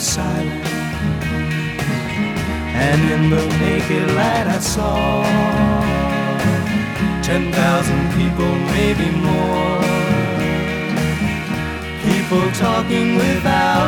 silent, and in the naked light I saw 10,000 people, maybe more. People talking without